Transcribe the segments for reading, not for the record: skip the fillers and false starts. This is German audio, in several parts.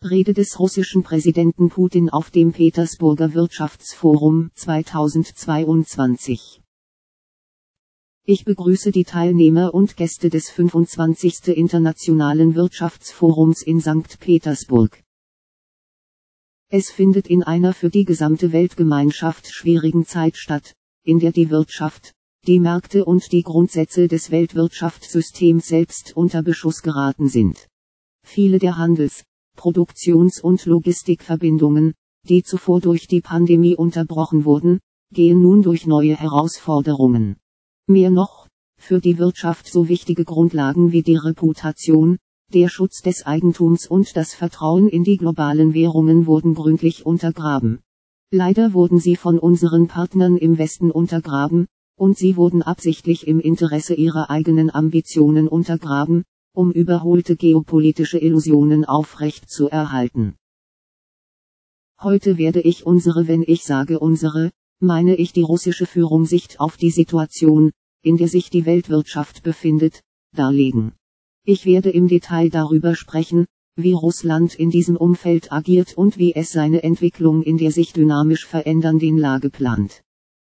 Rede des russischen Präsidenten Putin auf dem Petersburger Wirtschaftsforum 2022. Ich begrüße die Teilnehmer und Gäste des 25. Internationalen Wirtschaftsforums in St. Petersburg. Es findet in einer für die gesamte Weltgemeinschaft schwierigen Zeit statt, in der die Wirtschaft, die Märkte und die Grundsätze des Weltwirtschaftssystems selbst unter Beschuss geraten sind. Viele der Handels-, Produktions- und Logistikverbindungen, die zuvor durch die Pandemie unterbrochen wurden, gehen nun durch neue Herausforderungen. Mehr noch, für die Wirtschaft so wichtige Grundlagen wie die Reputation, der Schutz des Eigentums und das Vertrauen in die globalen Währungen wurden gründlich untergraben. Leider wurden sie von unseren Partnern im Westen untergraben, und sie wurden absichtlich im Interesse ihrer eigenen Ambitionen untergraben, um überholte geopolitische Illusionen aufrecht zu erhalten. Heute werde ich wenn ich sage unsere, meine ich die russische Führung Sicht auf die Situation, in der sich die Weltwirtschaft befindet, darlegen. Ich werde im Detail darüber sprechen, wie Russland in diesem Umfeld agiert und wie es seine Entwicklung in der sich dynamisch verändernden Lage plant.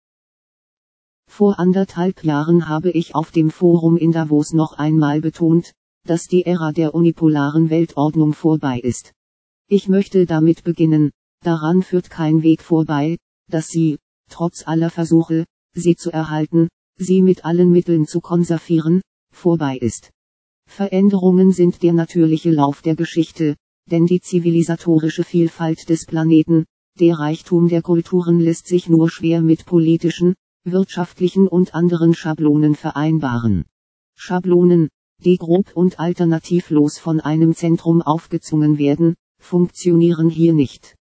Vor 1,5 Jahren habe ich auf dem Forum in Davos noch einmal betont, dass die Ära der unipolaren Weltordnung vorbei ist. Ich möchte damit beginnen, daran führt kein Weg vorbei, dass sie, trotz aller Versuche, sie zu erhalten, sie mit allen Mitteln zu konservieren, vorbei ist. Veränderungen sind der natürliche Lauf der Geschichte, denn die zivilisatorische Vielfalt des Planeten, der Reichtum der Kulturen lässt sich nur schwer mit politischen, wirtschaftlichen und anderen Schablonen vereinbaren. Schablonen, die grob und alternativlos von einem Zentrum aufgezwungen werden, funktionieren hier nicht.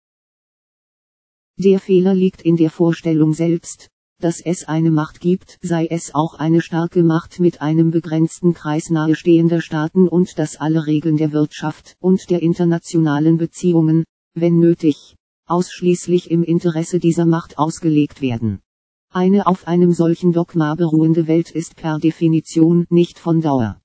Der Fehler liegt in der Vorstellung selbst, dass es eine Macht gibt, sei es auch eine starke Macht mit einem begrenzten Kreis nahestehender Staaten und dass alle Regeln der Wirtschaft und der internationalen Beziehungen, wenn nötig, ausschließlich im Interesse dieser Macht ausgelegt werden. Eine auf einem solchen Dogma beruhende Welt ist per Definition nicht von Dauer.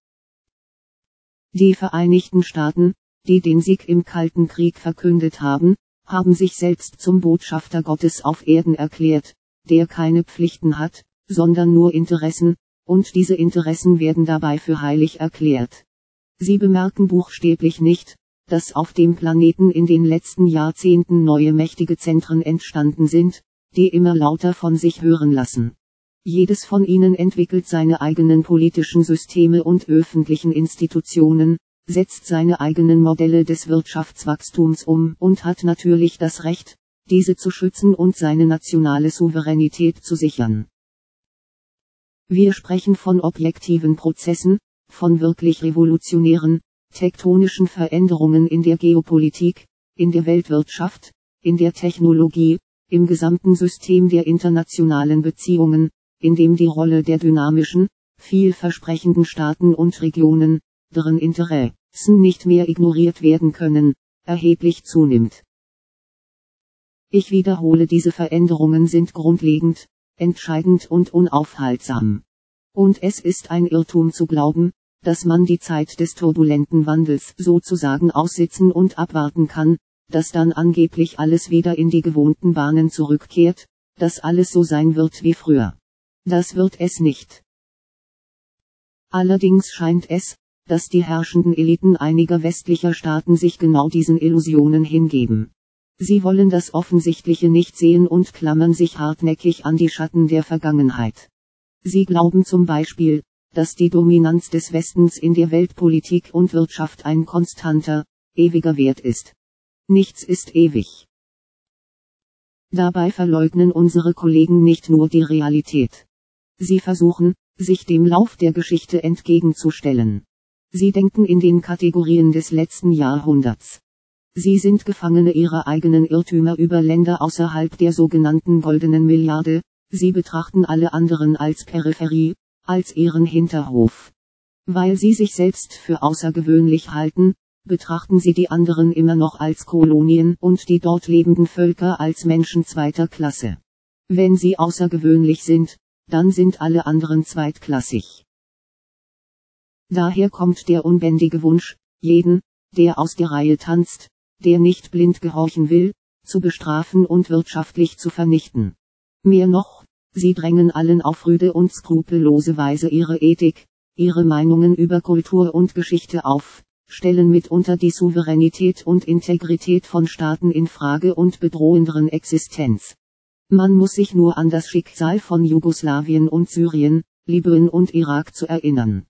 Die Vereinigten Staaten, die den Sieg im Kalten Krieg verkündet haben sich selbst zum Botschafter Gottes auf Erden erklärt, der keine Pflichten hat, sondern nur Interessen, und diese Interessen werden dabei für heilig erklärt. Sie bemerken buchstäblich nicht, dass auf dem Planeten in den letzten Jahrzehnten neue mächtige Zentren entstanden sind, die immer lauter von sich hören lassen. Jedes von ihnen entwickelt seine eigenen politischen Systeme und öffentlichen Institutionen, setzt seine eigenen Modelle des Wirtschaftswachstums um und hat natürlich das Recht, diese zu schützen und seine nationale Souveränität zu sichern. Wir sprechen von objektiven Prozessen, von wirklich revolutionären, tektonischen Veränderungen in der Geopolitik, in der Weltwirtschaft, in der Technologie, im gesamten System der internationalen Beziehungen, in dem die Rolle der dynamischen, vielversprechenden Staaten und Regionen, deren Interessen nicht mehr ignoriert werden können, erheblich zunimmt. Ich wiederhole, diese Veränderungen sind grundlegend, entscheidend und unaufhaltsam. Und es ist ein Irrtum zu glauben, dass man die Zeit des turbulenten Wandels sozusagen aussitzen und abwarten kann, dass dann angeblich alles wieder in die gewohnten Bahnen zurückkehrt, dass alles so sein wird wie früher. Das wird es nicht. Allerdings scheint es, dass die herrschenden Eliten einiger westlicher Staaten sich genau diesen Illusionen hingeben. Sie wollen das Offensichtliche nicht sehen und klammern sich hartnäckig an die Schatten der Vergangenheit. Sie glauben zum Beispiel, dass die Dominanz des Westens in der Weltpolitik und Wirtschaft ein konstanter, ewiger Wert ist. Nichts ist ewig. Dabei verleugnen unsere Kollegen nicht nur die Realität. Sie versuchen, sich dem Lauf der Geschichte entgegenzustellen. Sie denken in den Kategorien des letzten Jahrhunderts. Sie sind Gefangene ihrer eigenen Irrtümer über Länder außerhalb der sogenannten goldenen Milliarde, sie betrachten alle anderen als Peripherie, als ihren Hinterhof. Weil sie sich selbst für außergewöhnlich halten, betrachten sie die anderen immer noch als Kolonien und die dort lebenden Völker als Menschen zweiter Klasse. Wenn sie außergewöhnlich sind, dann sind alle anderen zweitklassig. Daher kommt der unbändige Wunsch, jeden, der aus der Reihe tanzt, der nicht blind gehorchen will, zu bestrafen und wirtschaftlich zu vernichten. Mehr noch, sie drängen allen auf rüde und skrupellose Weise ihre Ethik, ihre Meinungen über Kultur und Geschichte auf, stellen mitunter die Souveränität und Integrität von Staaten in Frage und bedrohen deren Existenz. Man muss sich nur an das Schicksal von Jugoslawien und Syrien, Libyen und Irak zu erinnern.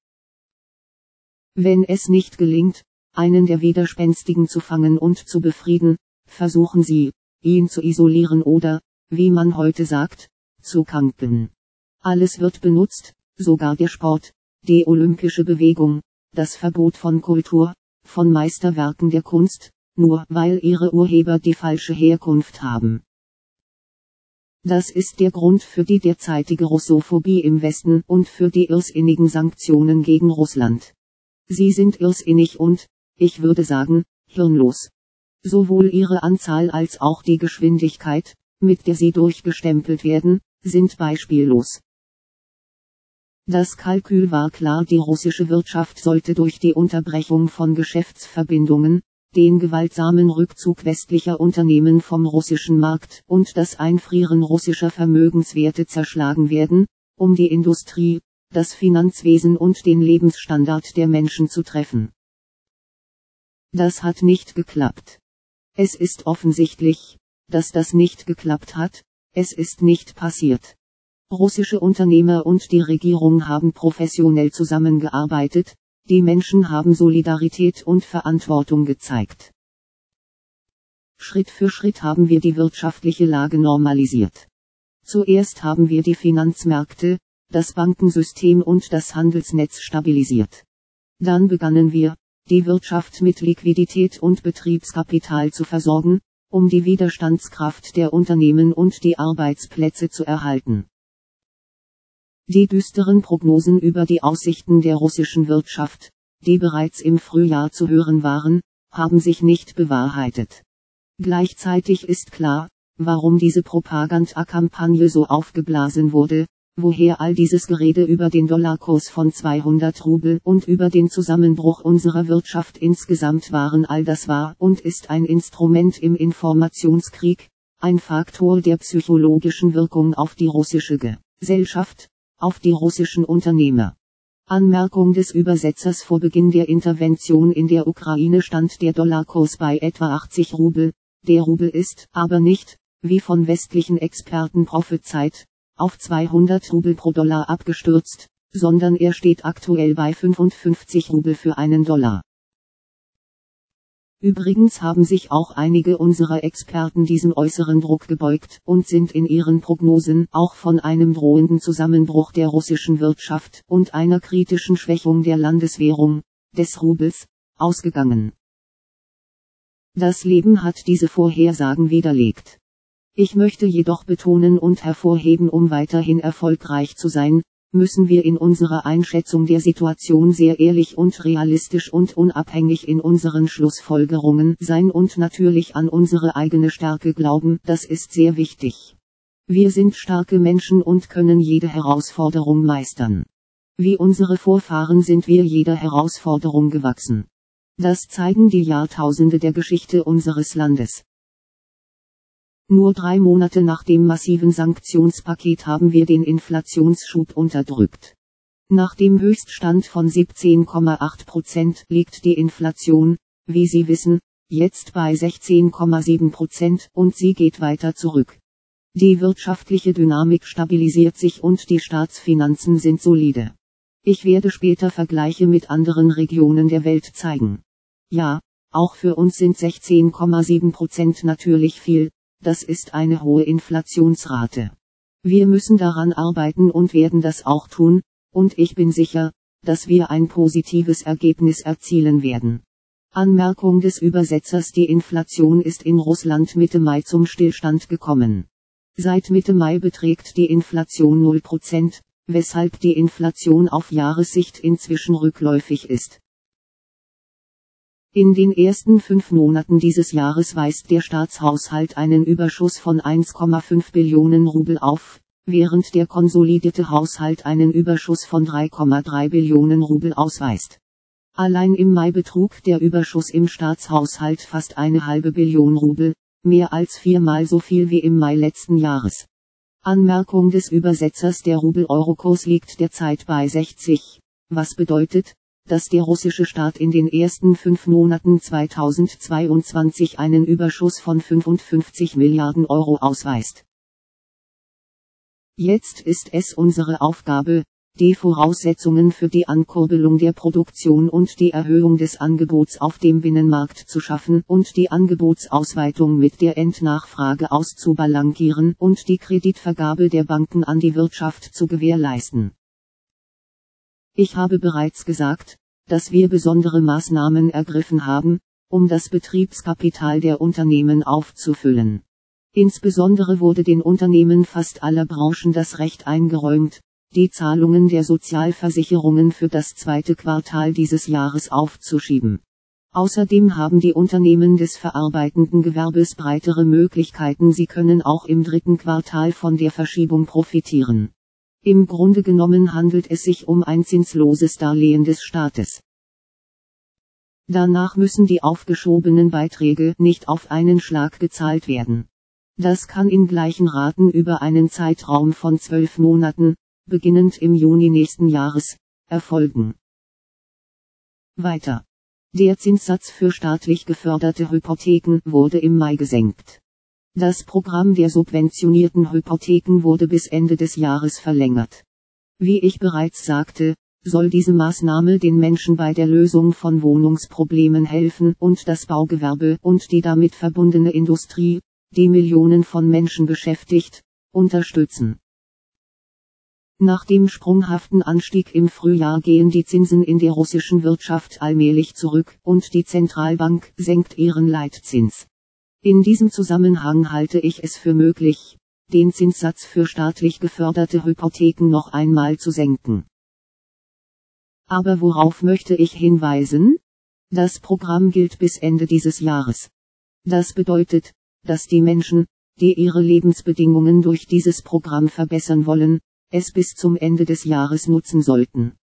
Wenn es nicht gelingt, einen der Widerspenstigen zu fangen und zu befrieden, versuchen sie, ihn zu isolieren oder, wie man heute sagt, zu kankeln. Alles wird benutzt, sogar der Sport, die olympische Bewegung, das Verbot von Kultur, von Meisterwerken der Kunst, nur weil ihre Urheber die falsche Herkunft haben. Das ist der Grund für die derzeitige Russophobie im Westen und für die irrsinnigen Sanktionen gegen Russland. Sie sind irrsinnig und, ich würde sagen, hirnlos. Sowohl ihre Anzahl als auch die Geschwindigkeit, mit der sie durchgestempelt werden, sind beispiellos. Das Kalkül war klar, die russische Wirtschaft sollte durch die Unterbrechung von Geschäftsverbindungen, den gewaltsamen Rückzug westlicher Unternehmen vom russischen Markt und das Einfrieren russischer Vermögenswerte zerschlagen werden, um die Industrie, das Finanzwesen und den Lebensstandard der Menschen zu treffen. Das hat nicht geklappt. Es ist offensichtlich, dass das nicht geklappt hat, es ist nicht passiert. Russische Unternehmer und die Regierung haben professionell zusammengearbeitet, die Menschen haben Solidarität und Verantwortung gezeigt. Schritt für Schritt haben wir die wirtschaftliche Lage normalisiert. Zuerst haben wir die Finanzmärkte, das Bankensystem und das Handelsnetz stabilisiert. Dann begannen wir, die Wirtschaft mit Liquidität und Betriebskapital zu versorgen, um die Widerstandskraft der Unternehmen und die Arbeitsplätze zu erhalten. Die düsteren Prognosen über die Aussichten der russischen Wirtschaft, die bereits im Frühjahr zu hören waren, haben sich nicht bewahrheitet. Gleichzeitig ist klar, warum diese Propagandakampagne so aufgeblasen wurde, woher all dieses Gerede über den Dollarkurs von 200 Rubel und über den Zusammenbruch unserer Wirtschaft insgesamt waren. All das war und ist ein Instrument im Informationskrieg, ein Faktor der psychologischen Wirkung auf die russische Gesellschaft, auf die russischen Unternehmer. Anmerkung des Übersetzers: Vor Beginn der Intervention in der Ukraine stand der Dollarkurs bei etwa 80 Rubel, der Rubel ist aber nicht, wie von westlichen Experten prophezeit, auf 200 Rubel pro Dollar abgestürzt, sondern er steht aktuell bei 55 Rubel für einen Dollar. Übrigens haben sich auch einige unserer Experten diesem äußeren Druck gebeugt und sind in ihren Prognosen auch von einem drohenden Zusammenbruch der russischen Wirtschaft und einer kritischen Schwächung der Landeswährung, des Rubels, ausgegangen. Das Leben hat diese Vorhersagen widerlegt. Ich möchte jedoch betonen und hervorheben, um weiterhin erfolgreich zu sein, müssen wir in unserer Einschätzung der Situation sehr ehrlich und realistisch und unabhängig in unseren Schlussfolgerungen sein und natürlich an unsere eigene Stärke glauben, das ist sehr wichtig. Wir sind starke Menschen und können jede Herausforderung meistern. Wie unsere Vorfahren sind wir jeder Herausforderung gewachsen. Das zeigen die Jahrtausende der Geschichte unseres Landes. Nur 3 Monate nach dem massiven Sanktionspaket haben wir den Inflationsschub unterdrückt. Nach dem Höchststand von 17,8% liegt die Inflation, wie Sie wissen, jetzt bei 16,7% und sie geht weiter zurück. Die wirtschaftliche Dynamik stabilisiert sich und die Staatsfinanzen sind solide. Ich werde später Vergleiche mit anderen Regionen der Welt zeigen. Ja, auch für uns sind 16,7% natürlich viel. Das ist eine hohe Inflationsrate. Wir müssen daran arbeiten und werden das auch tun, und ich bin sicher, dass wir ein positives Ergebnis erzielen werden. Anmerkung des Übersetzers: Die Inflation ist in Russland Mitte Mai zum Stillstand gekommen. Seit Mitte Mai beträgt die Inflation 0%, weshalb die Inflation auf Jahressicht inzwischen rückläufig ist. In den ersten 5 Monaten dieses Jahres weist der Staatshaushalt einen Überschuss von 1,5 Billionen Rubel auf, während der konsolidierte Haushalt einen Überschuss von 3,3 Billionen Rubel ausweist. Allein im Mai betrug der Überschuss im Staatshaushalt fast 1,5 Billion Rubel, mehr als 4-mal so viel wie im Mai letzten Jahres. Anmerkung des Übersetzers: Der Rubel-Euro-Kurs liegt derzeit bei 60, was bedeutet, dass der russische Staat in den ersten 5 Monaten 2022 einen Überschuss von 55 Milliarden Euro ausweist. Jetzt ist es unsere Aufgabe, die Voraussetzungen für die Ankurbelung der Produktion und die Erhöhung des Angebots auf dem Binnenmarkt zu schaffen und die Angebotsausweitung mit der Endnachfrage auszubalancieren und die Kreditvergabe der Banken an die Wirtschaft zu gewährleisten. Ich habe bereits gesagt, dass wir besondere Maßnahmen ergriffen haben, um das Betriebskapital der Unternehmen aufzufüllen. Insbesondere wurde den Unternehmen fast aller Branchen das Recht eingeräumt, die Zahlungen der Sozialversicherungen für das zweite Quartal dieses Jahres aufzuschieben. Außerdem haben die Unternehmen des verarbeitenden Gewerbes breitere Möglichkeiten, sie können auch im dritten Quartal von der Verschiebung profitieren. Im Grunde genommen handelt es sich um ein zinsloses Darlehen des Staates. Danach müssen die aufgeschobenen Beiträge nicht auf einen Schlag gezahlt werden. Das kann in gleichen Raten über einen Zeitraum von 12 Monaten, beginnend im Juni nächsten Jahres, erfolgen. Weiter. Der Zinssatz für staatlich geförderte Hypotheken wurde im Mai gesenkt. Das Programm der subventionierten Hypotheken wurde bis Ende des Jahres verlängert. Wie ich bereits sagte, soll diese Maßnahme den Menschen bei der Lösung von Wohnungsproblemen helfen und das Baugewerbe und die damit verbundene Industrie, die Millionen von Menschen beschäftigt, unterstützen. Nach dem sprunghaften Anstieg im Frühjahr gehen die Zinsen in der russischen Wirtschaft allmählich zurück und die Zentralbank senkt ihren Leitzins. In diesem Zusammenhang halte ich es für möglich, den Zinssatz für staatlich geförderte Hypotheken noch einmal zu senken. Aber worauf möchte ich hinweisen? Das Programm gilt bis Ende dieses Jahres. Das bedeutet, dass die Menschen, die ihre Lebensbedingungen durch dieses Programm verbessern wollen, es bis zum Ende des Jahres nutzen sollten.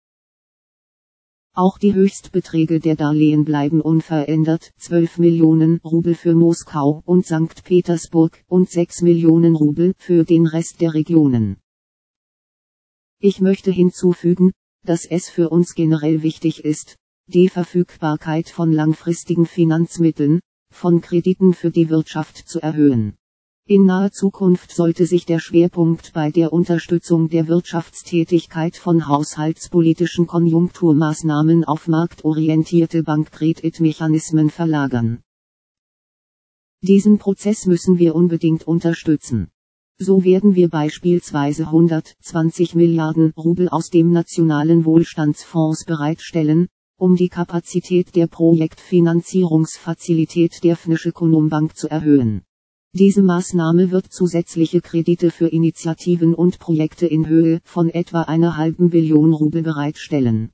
Auch die Höchstbeträge der Darlehen bleiben unverändert: 12 Millionen Rubel für Moskau und Sankt Petersburg und 6 Millionen Rubel für den Rest der Regionen. Ich möchte hinzufügen, dass es für uns generell wichtig ist, die Verfügbarkeit von langfristigen Finanzmitteln, von Krediten für die Wirtschaft zu erhöhen. In naher Zukunft sollte sich der Schwerpunkt bei der Unterstützung der Wirtschaftstätigkeit von haushaltspolitischen Konjunkturmaßnahmen auf marktorientierte Bankkreditmechanismen verlagern. Diesen Prozess müssen wir unbedingt unterstützen. So werden wir beispielsweise 120 Milliarden Rubel aus dem Nationalen Wohlstandsfonds bereitstellen, um die Kapazität der Projektfinanzierungsfazilität der Vneshekonombank zu erhöhen. Diese Maßnahme wird zusätzliche Kredite für Initiativen und Projekte in Höhe von etwa 1,5 Billion Rubel bereitstellen.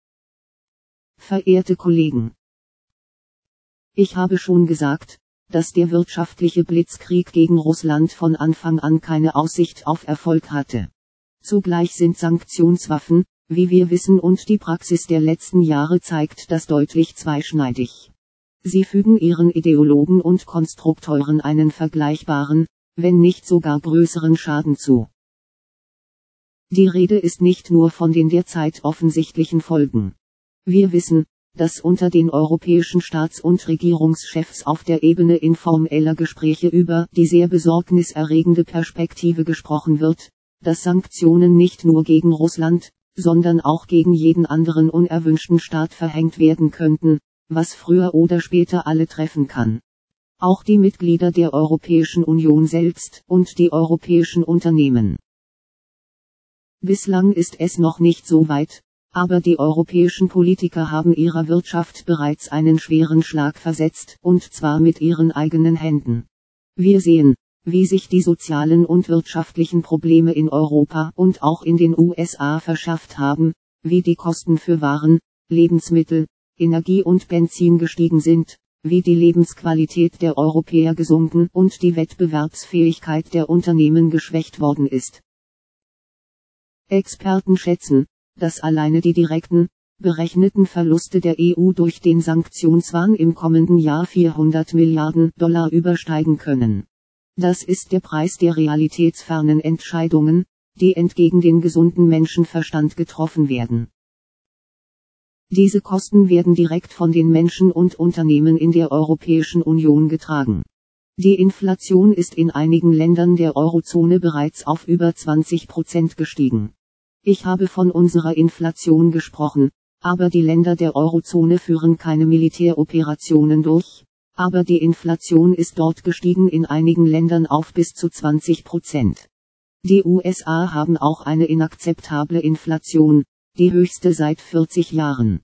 Verehrte Kollegen! Ich habe schon gesagt, dass der wirtschaftliche Blitzkrieg gegen Russland von Anfang an keine Aussicht auf Erfolg hatte. Zugleich sind Sanktionswaffen, wie wir wissen, und die Praxis der letzten Jahre zeigt das deutlich, zweischneidig. Sie fügen ihren Ideologen und Konstrukteuren einen vergleichbaren, wenn nicht sogar größeren Schaden zu. Die Rede ist nicht nur von den derzeit offensichtlichen Folgen. Wir wissen, dass unter den europäischen Staats- und Regierungschefs auf der Ebene informeller Gespräche über die sehr besorgniserregende Perspektive gesprochen wird, dass Sanktionen nicht nur gegen Russland, sondern auch gegen jeden anderen unerwünschten Staat verhängt werden könnten, was früher oder später alle treffen kann. Auch die Mitglieder der Europäischen Union selbst und die europäischen Unternehmen. Bislang ist es noch nicht so weit, aber die europäischen Politiker haben ihrer Wirtschaft bereits einen schweren Schlag versetzt, und zwar mit ihren eigenen Händen. Wir sehen, wie sich die sozialen und wirtschaftlichen Probleme in Europa und auch in den USA verschärft haben, wie die Kosten für Waren, Lebensmittel, Energie und Benzin gestiegen sind, wie die Lebensqualität der Europäer gesunken und die Wettbewerbsfähigkeit der Unternehmen geschwächt worden ist. Experten schätzen, dass alleine die direkten, berechneten Verluste der EU durch den Sanktionswahn im kommenden Jahr 400 Milliarden Dollar übersteigen können. Das ist der Preis der realitätsfernen Entscheidungen, die entgegen den gesunden Menschenverstand getroffen werden. Diese Kosten werden direkt von den Menschen und Unternehmen in der Europäischen Union getragen. Die Inflation ist in einigen Ländern der Eurozone bereits auf über 20% gestiegen. Ich habe von unserer Inflation gesprochen, aber die Länder der Eurozone führen keine Militäroperationen durch, aber die Inflation ist dort gestiegen in einigen Ländern auf bis zu 20%. Die USA haben auch eine inakzeptable Inflation, die höchste seit 40 Jahren.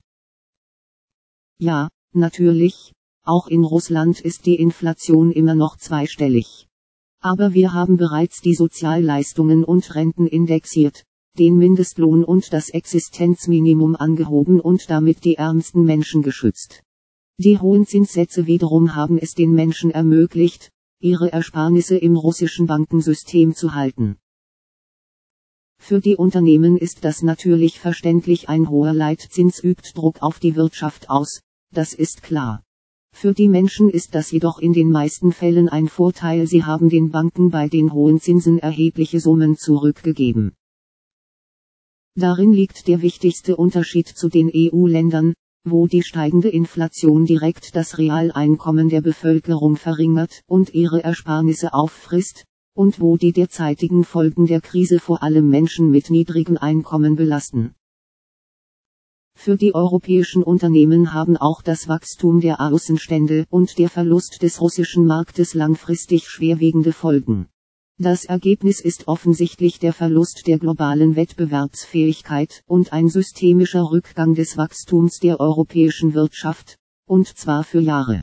Ja, natürlich, auch in Russland ist die Inflation immer noch zweistellig. Aber wir haben bereits die Sozialleistungen und Renten indexiert, den Mindestlohn und das Existenzminimum angehoben und damit die ärmsten Menschen geschützt. Die hohen Zinssätze wiederum haben es den Menschen ermöglicht, ihre Ersparnisse im russischen Bankensystem zu halten. Für die Unternehmen ist das natürlich verständlich, ein hoher Leitzins übt Druck auf die Wirtschaft aus, das ist klar. Für die Menschen ist das jedoch in den meisten Fällen ein Vorteil, sie haben den Banken bei den hohen Zinsen erhebliche Summen zurückgegeben. Darin liegt der wichtigste Unterschied zu den EU-Ländern, wo die steigende Inflation direkt das Realeinkommen der Bevölkerung verringert und ihre Ersparnisse auffrisst, und wo die derzeitigen Folgen der Krise vor allem Menschen mit niedrigen Einkommen belasten. Für die europäischen Unternehmen haben auch das Wachstum der Außenstände und der Verlust des russischen Marktes langfristig schwerwiegende Folgen. Das Ergebnis ist offensichtlich der Verlust der globalen Wettbewerbsfähigkeit und ein systemischer Rückgang des Wachstums der europäischen Wirtschaft, und zwar für Jahre.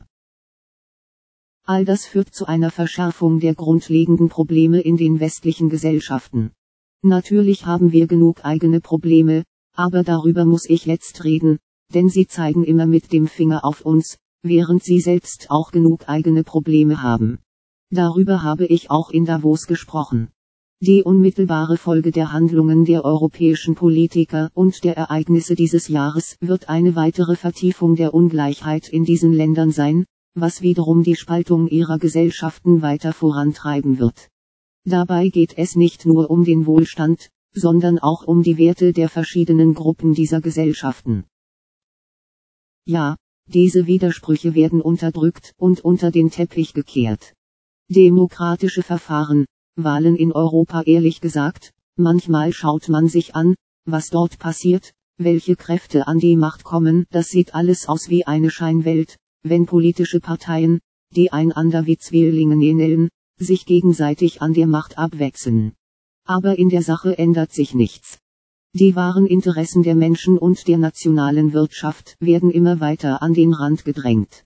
All das führt zu einer Verschärfung der grundlegenden Probleme in den westlichen Gesellschaften. Natürlich haben wir genug eigene Probleme, aber darüber muss ich jetzt reden, denn sie zeigen immer mit dem Finger auf uns, während sie selbst auch genug eigene Probleme haben. Darüber habe ich auch in Davos gesprochen. Die unmittelbare Folge der Handlungen der europäischen Politiker und der Ereignisse dieses Jahres wird eine weitere Vertiefung der Ungleichheit in diesen Ländern sein, was wiederum die Spaltung ihrer Gesellschaften weiter vorantreiben wird. Dabei geht es nicht nur um den Wohlstand, sondern auch um die Werte der verschiedenen Gruppen dieser Gesellschaften. Ja, diese Widersprüche werden unterdrückt und unter den Teppich gekehrt. Demokratische Verfahren, Wahlen in Europa, ehrlich gesagt, manchmal schaut man sich an, was dort passiert, welche Kräfte an die Macht kommen, das sieht alles aus wie eine Scheinwelt, wenn politische Parteien, die einander wie Zwillinge ähneln, sich gegenseitig an der Macht abwechseln. Aber in der Sache ändert sich nichts. Die wahren Interessen der Menschen und der nationalen Wirtschaft werden immer weiter an den Rand gedrängt.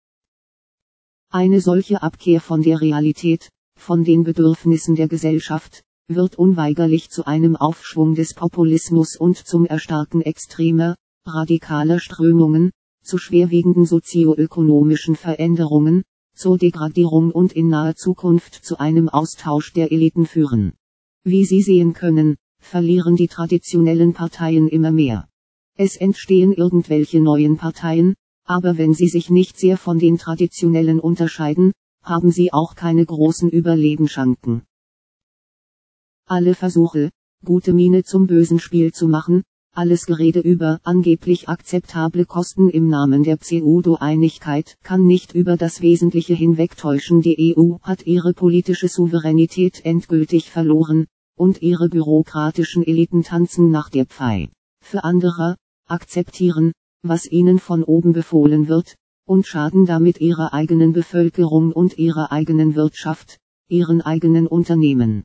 Eine solche Abkehr von der Realität, von den Bedürfnissen der Gesellschaft, wird unweigerlich zu einem Aufschwung des Populismus und zum Erstarken extremer, radikaler Strömungen, zu schwerwiegenden sozioökonomischen Veränderungen, zur Degradierung und in naher Zukunft zu einem Austausch der Eliten führen. Wie Sie sehen können, verlieren die traditionellen Parteien immer mehr. Es entstehen irgendwelche neuen Parteien, aber wenn sie sich nicht sehr von den traditionellen unterscheiden, haben sie auch keine großen Überlebenschancen. Alle Versuche, gute Miene zum bösen Spiel zu machen, alles Gerede über angeblich akzeptable Kosten im Namen der Pseudo-Einigkeit kann nicht über das Wesentliche hinwegtäuschen. Die EU hat ihre politische Souveränität endgültig verloren, und ihre bürokratischen Eliten tanzen nach der Pfeife anderer, akzeptieren, was ihnen von oben befohlen wird, und schaden damit ihrer eigenen Bevölkerung und ihrer eigenen Wirtschaft, ihren eigenen Unternehmen.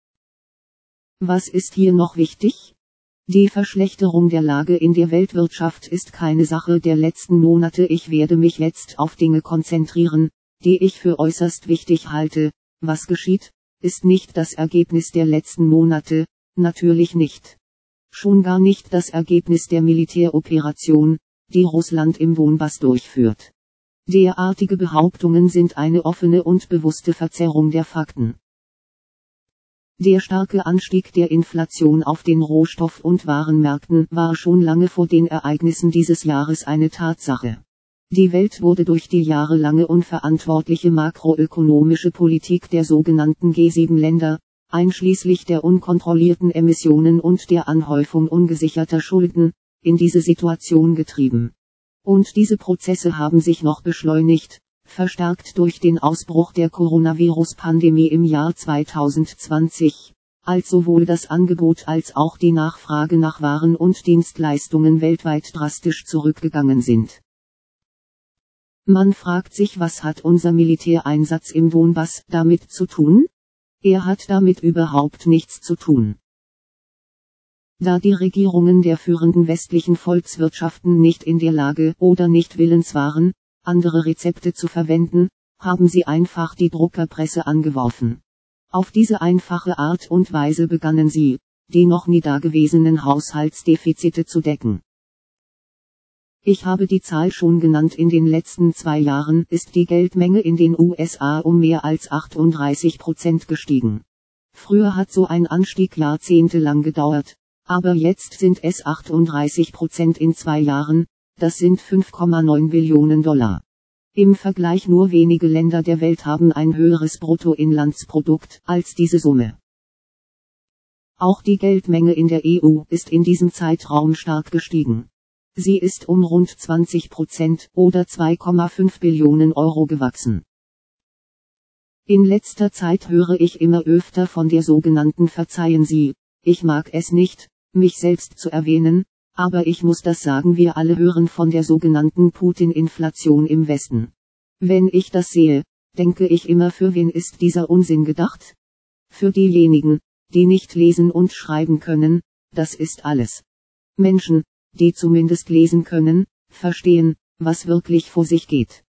Was ist hier noch wichtig? Die Verschlechterung der Lage in der Weltwirtschaft ist keine Sache der letzten Monate. Ich werde mich jetzt auf Dinge konzentrieren, die ich für äußerst wichtig halte. Was geschieht, ist nicht das Ergebnis der letzten Monate, natürlich nicht. Schon gar nicht das Ergebnis der Militäroperation, die Russland im Donbass durchführt. Derartige Behauptungen sind eine offene und bewusste Verzerrung der Fakten. Der starke Anstieg der Inflation auf den Rohstoff- und Warenmärkten war schon lange vor den Ereignissen dieses Jahres eine Tatsache. Die Welt wurde durch die jahrelange unverantwortliche makroökonomische Politik der sogenannten G7-Länder, einschließlich der unkontrollierten Emissionen und der Anhäufung ungesicherter Schulden, in diese Situation getrieben. Und diese Prozesse haben sich noch beschleunigt, verstärkt durch den Ausbruch der Coronavirus-Pandemie im Jahr 2020, als sowohl das Angebot als auch die Nachfrage nach Waren und Dienstleistungen weltweit drastisch zurückgegangen sind. Man fragt sich, was hat unser Militäreinsatz im Donbass damit zu tun? Er hat damit überhaupt nichts zu tun. Da die Regierungen der führenden westlichen Volkswirtschaften nicht in der Lage oder nicht willens waren, andere Rezepte zu verwenden, haben sie einfach die Druckerpresse angeworfen. Auf diese einfache Art und Weise begannen sie, die noch nie dagewesenen Haushaltsdefizite zu decken. Ich habe die Zahl schon genannt, in den letzten 2 Jahren ist die Geldmenge in den USA um mehr als 38% gestiegen. Früher hat so ein Anstieg jahrzehntelang gedauert, aber jetzt sind es 38% in 2 Jahren, das sind 5,9 Billionen $. Im Vergleich nur wenige Länder der Welt haben ein höheres Bruttoinlandsprodukt als diese Summe. Auch die Geldmenge in der EU ist in diesem Zeitraum stark gestiegen. Sie ist um rund 20% oder 2,5 Billionen € gewachsen. In letzter Zeit höre ich immer öfter von der sogenannten Verzeihen Sie, ich mag es nicht, mich selbst zu erwähnen, aber ich muss das sagen, wir alle hören von der sogenannten Putin-Inflation im Westen. Wenn ich das sehe, denke ich immer, für wen ist dieser Unsinn gedacht? Für diejenigen, die nicht lesen und schreiben können, das ist alles. Menschen, die zumindest lesen können, verstehen, was wirklich vor sich geht.